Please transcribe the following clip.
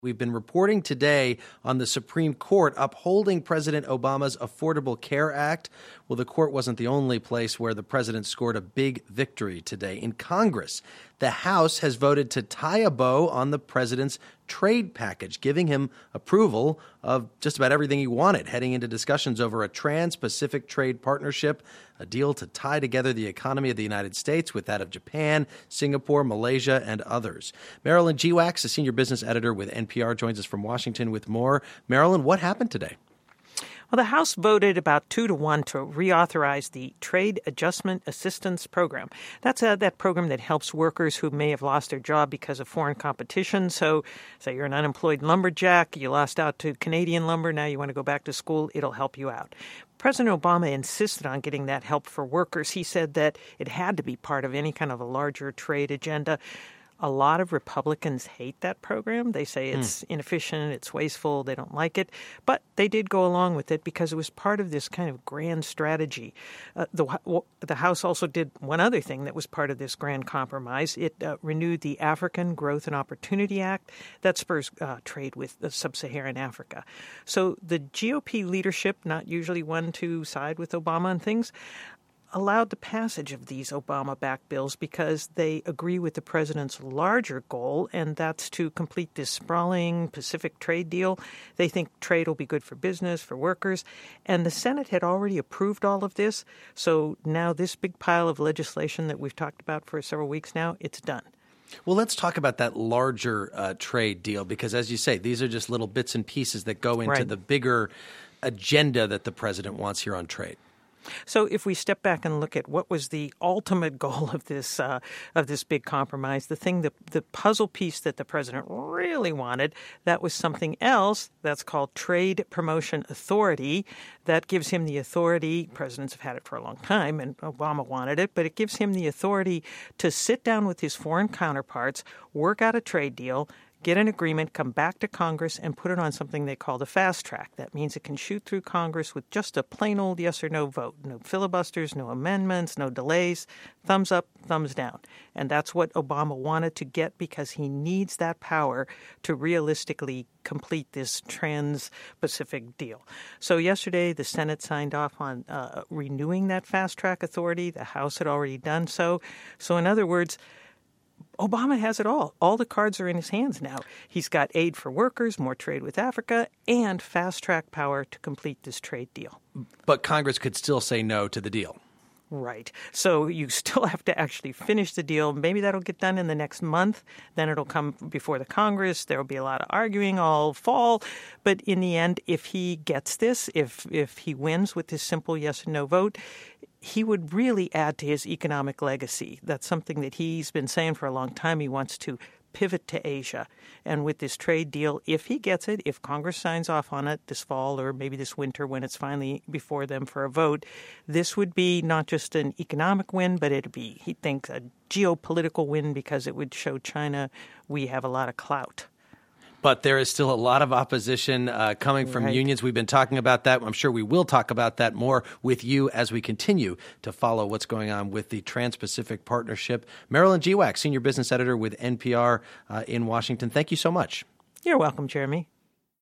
We've been reporting today on the Supreme Court upholding President Obama's Affordable Care Act. Well, the court wasn't the only place where the president scored a big victory today. In Congress, the House has voted to tie a bow on the president's trade package, giving him approval of just about everything he wanted, heading into discussions over a trans-Pacific trade partnership, a deal to tie together the economy of the United States with that of Japan, Singapore, Malaysia, and others. Marilyn Geewax, a senior business editor with NPR, joins us from Washington with more. Marilyn, what happened today? Well, the House voted about 2-1 to reauthorize the Trade Adjustment Assistance Program. That's that program that helps workers who may have lost their job because of foreign competition. So, say you're an unemployed lumberjack, you lost out to Canadian lumber, now you want to go back to school, it'll help you out. President Obama insisted on getting that help for workers. He said that it had to be part of any kind of a larger trade agenda. A lot of Republicans hate that program. They say it's inefficient, it's wasteful, they don't like it. But they did go along with it because it was part of this kind of grand strategy. The House also did one other thing that was part of this grand compromise. It renewed the African Growth and Opportunity Act that spurs trade with sub-Saharan Africa. So the GOP leadership, not usually one to side with Obama on things, allowed the passage of these Obama-backed bills because they agree with the president's larger goal, and that's to complete this sprawling Pacific trade deal. They think trade will be good for business, for workers, and the Senate had already approved all of this, so now this big pile of legislation that we've talked about for several weeks now, it's done. Well, let's talk about that larger trade deal because, as you say, these are just little bits and pieces that go into the bigger agenda that the president wants here on trade. So if we step back and look at what was the ultimate goal of this big compromise, the puzzle piece that the president really wanted, that was something else that's called Trade Promotion Authority. That gives him the authority, presidents have had it for a long time, and Obama wanted it, but it gives him the authority to sit down with his foreign counterparts, work out a trade deal, get an agreement, come back to Congress, and put it on something they call the fast track. That means it can shoot through Congress with just a plain old yes or no vote. No filibusters, no amendments, no delays, thumbs up, thumbs down. And that's what Obama wanted to get because he needs that power to realistically complete this trans-Pacific deal. So yesterday, the Senate signed off on renewing that fast track authority. The House had already done so. So in other words, Obama has it all. All the cards are in his hands now. He's got aid for workers, more trade with Africa, and fast-track power to complete this trade deal. But Congress could still say no to the deal. Right. So you still have to actually finish the deal. Maybe that'll get done in the next month. Then it'll come before the Congress. There will be a lot of arguing all fall. But in the end, if he gets this, if he wins with this simple yes or no vote, he would really add to his economic legacy. That's something that he's been saying for a long time. He wants to pivot to Asia. And with this trade deal, if he gets it, if Congress signs off on it this fall or maybe this winter when it's finally before them for a vote, this would be not just an economic win, but it'd be, he thinks, a geopolitical win because it would show China we have a lot of clout. But there is still a lot of opposition coming from unions. We've been talking about that. I'm sure we will talk about that more with you as we continue to follow what's going on with the Trans-Pacific Partnership. Marilyn Geewax, senior business editor with NPR in Washington. Thank you so much. You're welcome, Jeremy.